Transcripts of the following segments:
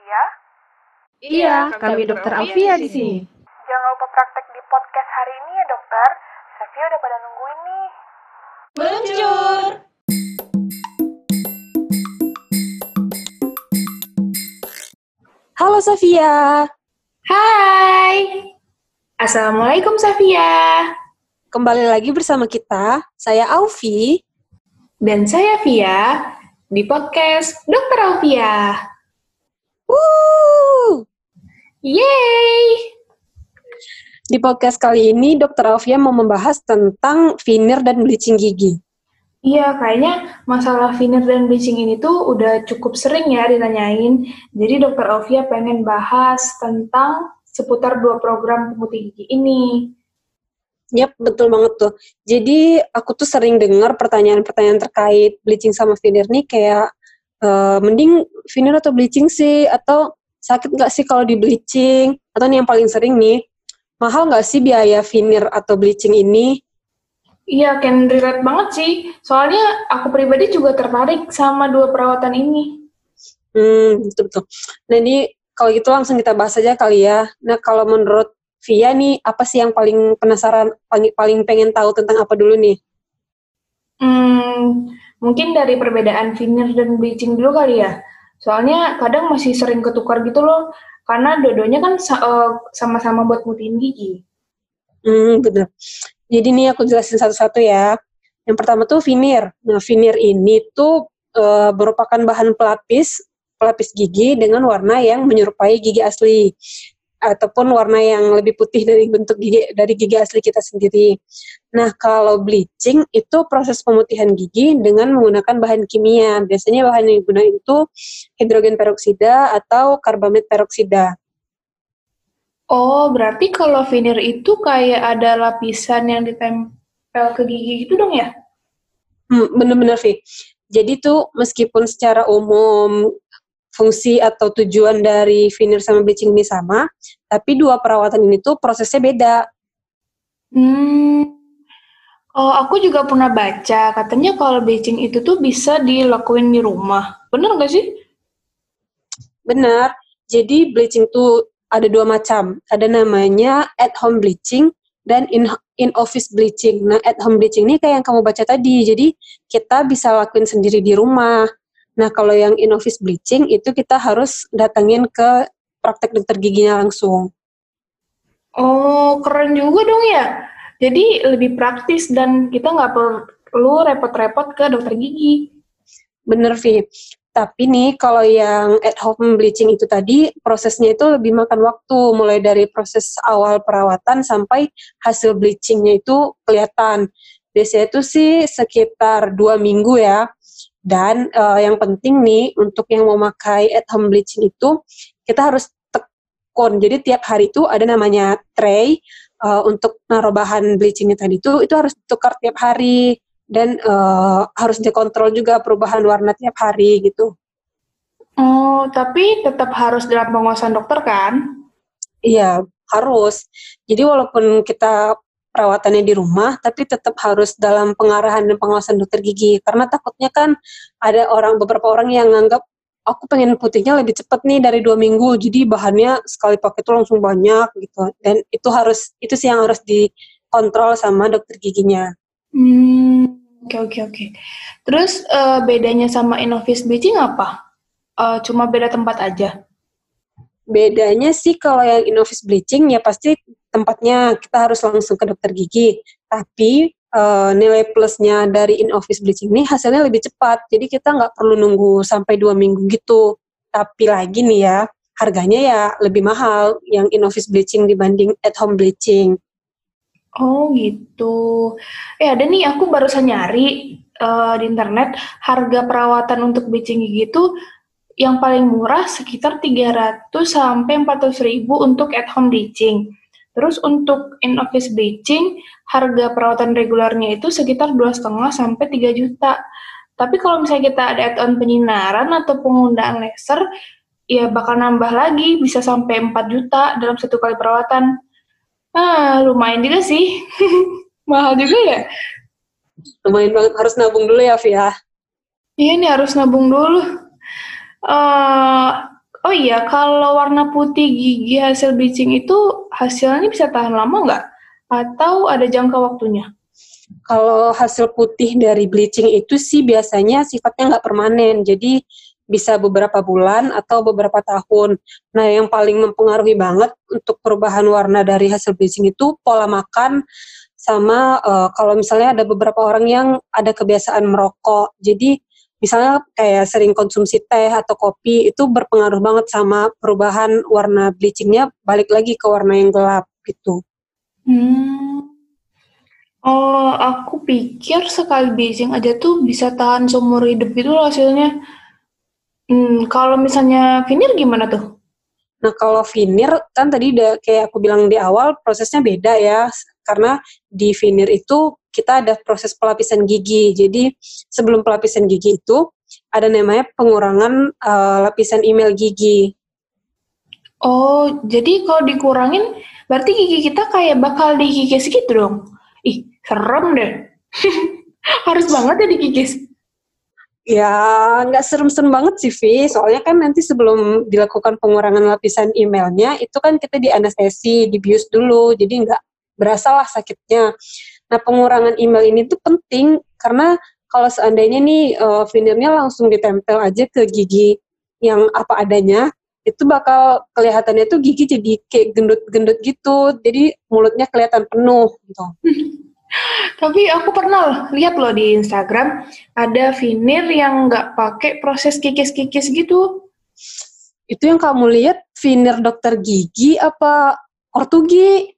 Alfia. Iya, kami Dokter Alfia di sini. Jangan lupa praktek di podcast hari ini ya dokter. Safia udah pada nungguin nih. Meluncur! Halo Safia. Hai. Assalamualaikum Safia. Kembali lagi bersama kita, saya Aufi. Dan saya Via, di podcast Dokter Alfia. Woo! Yeay! Di podcast kali ini, Dokter Alfia mau membahas tentang veneer dan bleaching gigi. Iya, kayaknya masalah veneer dan bleaching ini tuh udah cukup sering ya ditanyain. Jadi Dokter Alfia pengen bahas tentang seputar 2 program pemutih gigi ini. Yap, betul banget tuh. Jadi, aku tuh sering dengar pertanyaan-pertanyaan terkait bleaching sama veneer nih kayak, mending veneer atau bleaching sih? Atau sakit nggak sih kalau di bleaching? Atau nih yang paling sering nih, mahal nggak sih biaya veneer atau bleaching ini? Iya, can relate banget sih. Soalnya aku pribadi juga tertarik sama 2 perawatan ini. Betul-betul. Nah, ini kalau gitu langsung kita bahas aja kali ya. Nah, kalau menurut Via nih, apa sih yang paling penasaran, paling pengen tahu tentang apa dulu nih? Mungkin dari perbedaan veneer dan bleaching dulu kali ya. Soalnya kadang masih sering ketukar gitu loh, karena dua-duanya kan sama-sama buat mutihin gigi. Bener. Jadi nih aku jelasin satu-satu ya. Yang pertama tuh veneer. Nah, veneer ini tuh merupakan bahan pelapis gigi dengan warna yang menyerupai gigi asli ataupun warna yang lebih putih dari bentuk gigi asli kita sendiri. Nah, kalau bleaching itu proses pemutihan gigi dengan menggunakan bahan kimia. Biasanya bahan yang digunakan itu hidrogen peroksida atau karbamid peroksida. Oh, berarti kalau veneer itu kayak ada lapisan yang ditempel ke gigi gitu dong ya? Bener-bener, Vi. Jadi tuh meskipun secara umum fungsi atau tujuan dari veneer sama bleaching ini sama, tapi 2 perawatan ini tuh prosesnya beda. Oh, aku juga pernah baca, katanya kalau bleaching itu tuh bisa dilakuin di rumah. Bener nggak sih? Benar. Jadi bleaching tuh ada 2 macam. Ada namanya at home bleaching dan in office bleaching. Nah, at home bleaching ini kayak yang kamu baca tadi. Jadi kita bisa lakuin sendiri di rumah. Nah, kalau yang in office bleaching itu kita harus datangin ke praktek dokter giginya langsung. Oh, keren juga dong ya. Jadi lebih praktis dan kita nggak perlu repot-repot ke dokter gigi. Bener, Vi. Tapi nih, kalau yang at home bleaching itu tadi, prosesnya itu lebih makan waktu, mulai dari proses awal perawatan sampai hasil bleachingnya itu kelihatan. Biasanya itu sih sekitar 2 minggu ya. Dan yang penting nih, untuk yang mau pakai at home bleaching itu, kita harus tekun. Jadi tiap hari itu ada namanya tray, untuk naruh bahan bleachingnya tadi itu harus ditukar tiap hari. Dan harus dikontrol juga perubahan warna tiap hari gitu. Oh, tapi tetap harus dalam pengawasan dokter kan? Iya, harus. Jadi walaupun kita perawatannya di rumah, tapi tetap harus dalam pengarahan dan pengawasan dokter gigi. Karena takutnya kan ada beberapa orang yang nganggap, aku pengen putihnya lebih cepat nih dari 2 minggu, jadi bahannya sekali pakai itu langsung banyak gitu. Dan itu sih yang harus dikontrol sama dokter giginya. Oke. Terus bedanya sama in office bleaching apa? Cuma beda tempat aja? Bedanya sih kalau yang in office bleaching ya pasti tempatnya kita harus langsung ke dokter gigi. Tapi nilai plusnya dari in office bleaching ini hasilnya lebih cepat. Jadi kita nggak perlu nunggu sampai 2 minggu gitu. Tapi lagi nih ya, harganya ya lebih mahal yang in office bleaching dibanding at home bleaching. Oh gitu. Ada nih aku barusan nyari di internet harga perawatan untuk bleaching gigi itu yang paling murah sekitar 300 sampai 400 ribu untuk at home bleaching. Terus untuk in office bleaching harga perawatan regulernya itu sekitar 2,5 sampai 3 juta. Tapi kalau misalnya kita ada add-on penyinaran atau penggunaan laser, ya bakal nambah lagi bisa sampai 4 juta dalam 1 kali perawatan. Lumayan juga sih. Mahal juga ya? Lumayan banget, harus nabung dulu ya, Via. Iya nih harus nabung dulu. Oh iya, kalau warna putih gigi hasil bleaching itu hasilnya bisa tahan lama nggak? Atau ada jangka waktunya? Kalau hasil putih dari bleaching itu sih biasanya sifatnya nggak permanen, jadi bisa beberapa bulan atau beberapa tahun. Nah, yang paling mempengaruhi banget untuk perubahan warna dari hasil bleaching itu pola makan sama kalau misalnya ada beberapa orang yang ada kebiasaan merokok. Jadi misalnya kayak sering konsumsi teh atau kopi itu berpengaruh banget sama perubahan warna bleachingnya balik lagi ke warna yang gelap gitu. Hmm. Oh, aku pikir sekali bleaching aja tuh bisa tahan seumur hidup gitu loh hasilnya. Kalau misalnya veneer gimana tuh? Nah, kalau veneer kan tadi udah kayak aku bilang di awal prosesnya beda ya, karena di veneer itu kita ada proses pelapisan gigi. Jadi sebelum pelapisan gigi itu ada namanya pengurangan lapisan email gigi. Oh, jadi kalau dikurangin, berarti gigi kita kayak bakal dikikis gitu dong? Ih, serem deh. Harus banget ya dikikis. Ya, nggak serem-serem banget sih, Vi. Soalnya kan nanti sebelum dilakukan pengurangan lapisan emailnya, itu kan kita di anestesi, dibius dulu, jadi nggak berasa lah sakitnya. Nah, pengurangan email ini tuh penting, karena kalau seandainya nih veneernya langsung ditempel aja ke gigi yang apa adanya, itu bakal kelihatannya tuh gigi jadi kayak gendut-gendut gitu, jadi mulutnya kelihatan penuh gitu. Tapi aku pernah lihat loh di Instagram, ada veneer yang nggak pakai proses kikis-kikis gitu. Itu yang kamu lihat veneer dokter gigi apa ortugi?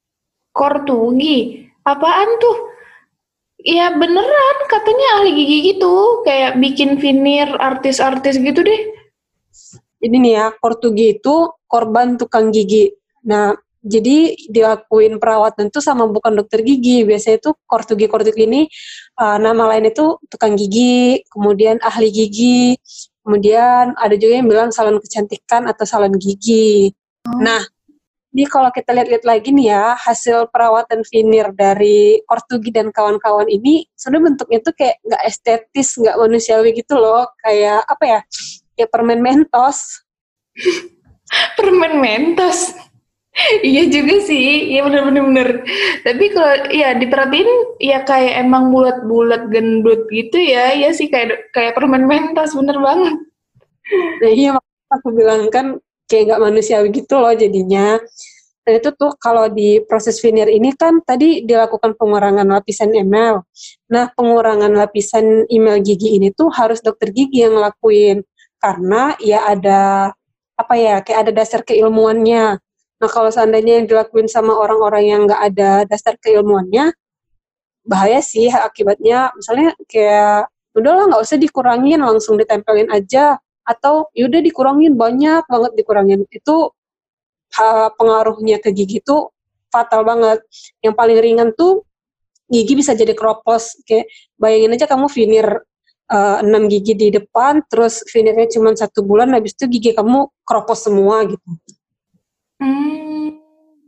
Kortugi, apaan tuh? Ya beneran, katanya ahli gigi gitu, kayak bikin veneer artis-artis gitu deh. Jadi nih ya, ortugi itu korban tukang gigi. Nah, jadi dilakuin perawatan tuh sama bukan dokter gigi. Biasanya itu kortugi ini nama lain itu tukang gigi, kemudian ahli gigi, kemudian ada juga yang bilang salon kecantikan atau salon gigi. Nah, ini kalau kita lihat-lihat lagi nih ya, hasil perawatan veneer dari ortugi dan kawan-kawan ini, sebenarnya bentuknya tuh kayak nggak estetis, nggak manusiawi gitu loh. Kayak apa ya, kayak permen Mentos. Permen Mentos. Iya juga sih, iya bener-bener. Tapi kalau ya diperhatiin, ya kayak emang bulat-bulat gendut gitu ya, ya sih kayak kayak permen Mentos, bener banget. Nah iya, makanya aku bilang kan kayak nggak manusiawi gitu loh jadinya. Dan itu tuh kalau di proses veneer ini kan tadi dilakukan pengurangan lapisan email. Nah, pengurangan lapisan email gigi ini tuh harus dokter gigi yang ngelakuin. Karena ya ada, apa ya, kayak ada dasar keilmuannya. Nah, kalau seandainya yang dilakuin sama orang-orang yang nggak ada dasar keilmuannya, bahaya sih akibatnya. Misalnya kayak, udahlah nggak usah dikurangin, langsung ditempelin aja. Atau yaudah dikurangin, banyak banget dikurangin. Itu pengaruhnya ke gigi tuh fatal banget. Yang paling ringan tuh gigi bisa jadi keropos. Kayak bayangin aja kamu veneer 6 gigi di depan, terus veneernya cuma 1 bulan, habis itu gigi kamu keropos semua gitu. Hmm.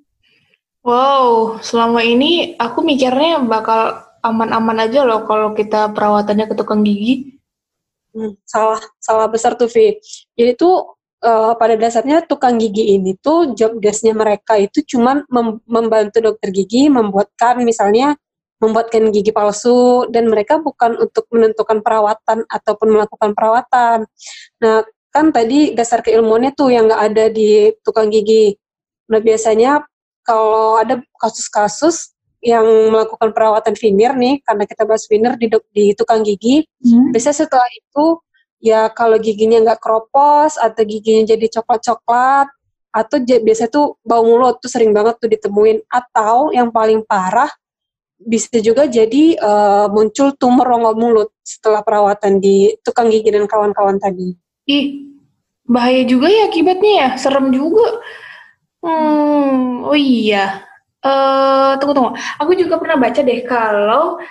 Wow, selama ini aku mikirnya bakal aman-aman aja loh kalau kita perawatannya ke tukang gigi. Salah besar tuh, Vi. Jadi tuh pada dasarnya tukang gigi ini tuh job desk-nya mereka itu cuman membantu dokter gigi membuatkan gigi palsu, dan mereka bukan untuk menentukan perawatan ataupun melakukan perawatan. Nah, kan tadi dasar keilmuannya tuh yang nggak ada di tukang gigi. Nah, biasanya kalau ada kasus-kasus yang melakukan perawatan veneer nih, karena kita bahas veneer di tukang gigi, biasanya setelah itu ya kalau giginya nggak keropos atau giginya jadi coklat-coklat atau biasanya tuh bau mulut tuh sering banget tuh ditemuin, atau yang paling parah bisa juga jadi muncul tumor rongga mulut setelah perawatan di tukang gigi dan kawan-kawan tadi. Ih, bahaya juga ya akibatnya ya, serem juga. Oh iya. Tunggu. Aku juga pernah baca deh kalau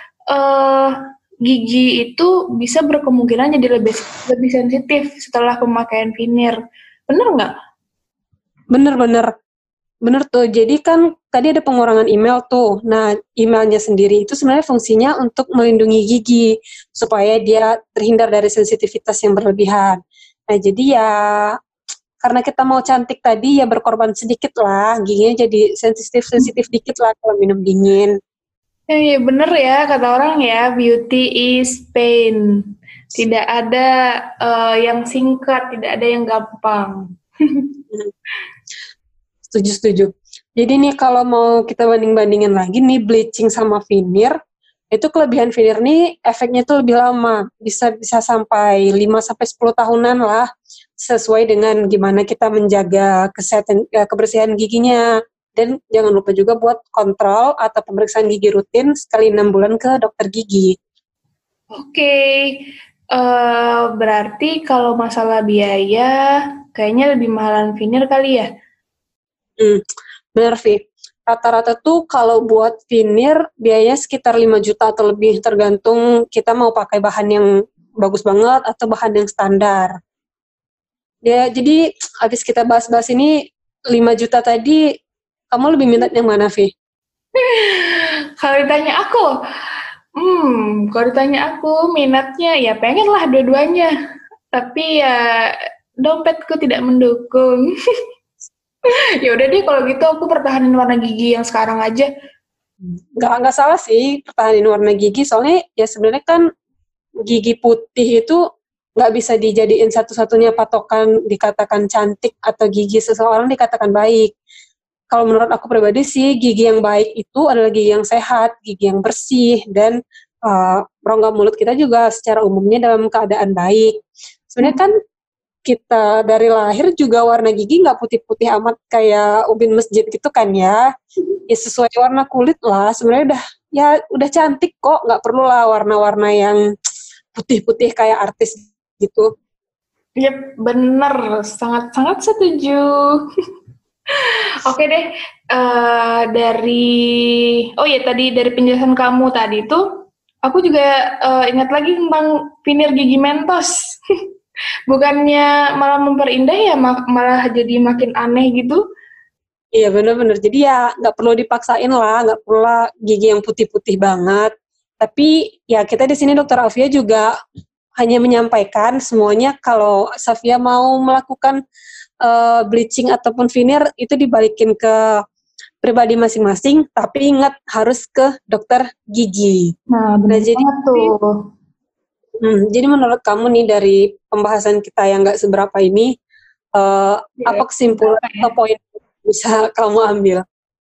gigi itu bisa berkemungkinan jadi lebih sensitif setelah pemakaian veneer. Bener nggak? Bener tuh. Jadi kan tadi ada pengurangan email tuh. Nah, emailnya sendiri itu sebenarnya fungsinya untuk melindungi gigi supaya dia terhindar dari sensitivitas yang berlebihan. Nah, jadi ya karena kita mau cantik tadi ya berkorban sedikit lah, giginya jadi sensitif dikit lah kalau minum dingin. Iya bener ya kata orang ya, beauty is pain. Tidak ada yang singkat, tidak ada yang gampang. Setuju. Jadi nih kalau mau kita banding-bandingin lagi nih bleaching sama veneer, itu kelebihan veneer nih efeknya tuh lebih lama, bisa sampai 5-10 tahunan lah, sesuai dengan gimana kita menjaga kesehatan kebersihan giginya. Dan jangan lupa juga buat kontrol atau pemeriksaan gigi rutin sekali 6 bulan ke dokter gigi. Oke, berarti kalau masalah biaya, kayaknya lebih mahalan veneer kali ya? Benar, Vi. Rata-rata tuh kalau buat veneer biayanya sekitar 5 juta atau lebih, tergantung kita mau pakai bahan yang bagus banget atau bahan yang standar. Ya, jadi habis kita bahas-bahas ini 5 juta tadi, kamu lebih minat yang mana, Vi? Kalau ditanya aku minatnya ya pengen lah dua-duanya. Tapi ya dompetku tidak mendukung. Ya udah deh kalau gitu aku pertahanin warna gigi yang sekarang aja. Nggak salah sih pertahanin warna gigi, soalnya ya sebenarnya kan gigi putih itu nggak bisa dijadiin satu-satunya patokan dikatakan cantik atau gigi seseorang dikatakan baik. Kalau menurut aku pribadi sih, gigi yang baik itu adalah gigi yang sehat, gigi yang bersih, dan rongga mulut kita juga secara umumnya dalam keadaan baik. Sebenarnya kan kita dari lahir juga warna gigi nggak putih-putih amat kayak ubin masjid gitu kan ya. Ya sesuai warna kulit lah, sebenarnya udah cantik kok, nggak perlu lah warna-warna yang putih-putih kayak artis gitu. Yep, bener, sangat-sangat setuju. Oke deh, tadi dari penjelasan kamu tadi tuh, aku juga ingat lagi tentang veneer gigi Mentos. Bukannya malah memperindah ya, malah jadi makin aneh gitu. Iya benar-benar. Jadi ya nggak perlu dipaksain lah, nggak perlu lah gigi yang putih-putih banget. Tapi ya kita di sini Dokter Alfia juga hanya menyampaikan semuanya kalau Safia mau melakukan bleaching ataupun veneer itu dibalikin ke pribadi masing-masing, tapi ingat harus ke dokter gigi. Nah, benar jadi tuh. Jadi menurut kamu nih dari pembahasan kita yang nggak seberapa ini, apa kesimpulan atau poin yang bisa kamu ambil?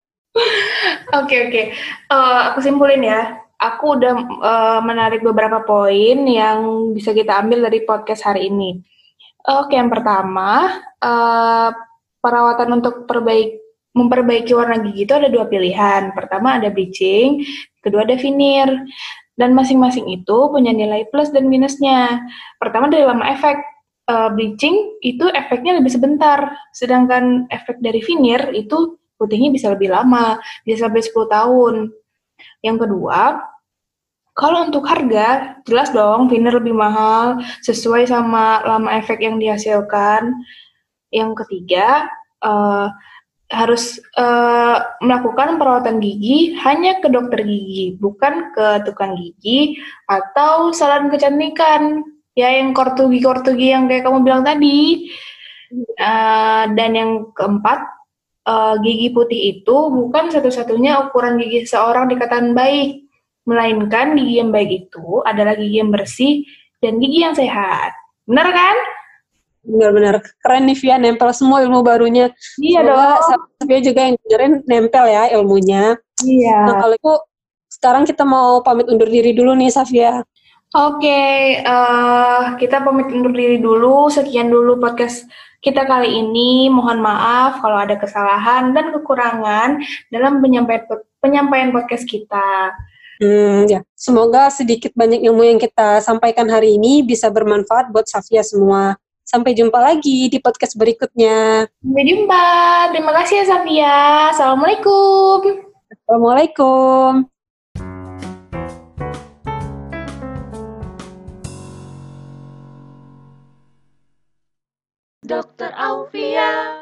Oke. Aku simpulin ya. Aku udah menarik beberapa poin yang bisa kita ambil dari podcast hari ini. Oke, yang pertama, perawatan untuk memperbaiki warna gigi itu ada 2 pilihan. Pertama ada bleaching, kedua ada veneer. Dan masing-masing itu punya nilai plus dan minusnya. Pertama dari lama efek. Bleaching itu efeknya lebih sebentar, sedangkan efek dari veneer itu putihnya bisa lebih lama, bisa sampai 10 tahun. Yang kedua, kalau untuk harga, jelas dong veneer lebih mahal, sesuai sama lama efek yang dihasilkan. Yang ketiga, harus melakukan perawatan gigi hanya ke dokter gigi, bukan ke tukang gigi atau salon kecantikan, ya yang kortugi yang kayak kamu bilang tadi. Dan yang keempat, gigi putih itu bukan satu-satunya ukuran gigi seorang dikatakan baik, melainkan gigi yang baik itu adalah gigi yang bersih dan gigi yang sehat. Benar kan? Benar-benar keren nih Via, nempel semua ilmu barunya. Iya dong. Via juga yang dengerin nempel ya ilmunya. Iya. Nah kalau itu sekarang kita mau pamit undur diri dulu nih Safia. Oke, kita pamit undur diri dulu. Sekian dulu podcast kita kali ini. Mohon maaf kalau ada kesalahan dan kekurangan dalam penyampaian podcast kita. Ya, semoga sedikit banyak ilmu yang kita sampaikan hari ini bisa bermanfaat buat Safia semua. Sampai jumpa lagi di podcast berikutnya. Sampai jumpa. Terima kasih ya Safia. Assalamualaikum. Assalamualaikum. Dokter Alfia.